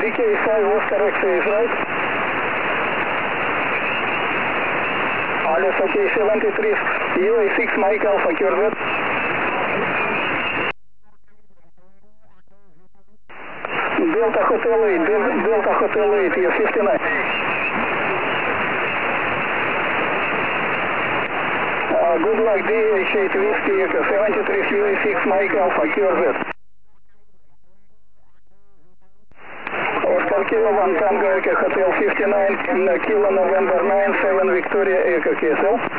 DK5 Oscar X-ray is right. Alice, okay, 73, UA6 Mike Alpha, Corvette. Delta Hotel 8, Delta Hotel 8, you're 59. Good luck, DH8 Whiskey Echo, 73, UA6 Mike Alpha, Corvette. Oscar Kilo 1 Tango Echo Hotel 59, Kilo November 9, 7 Victoria Echo KSL.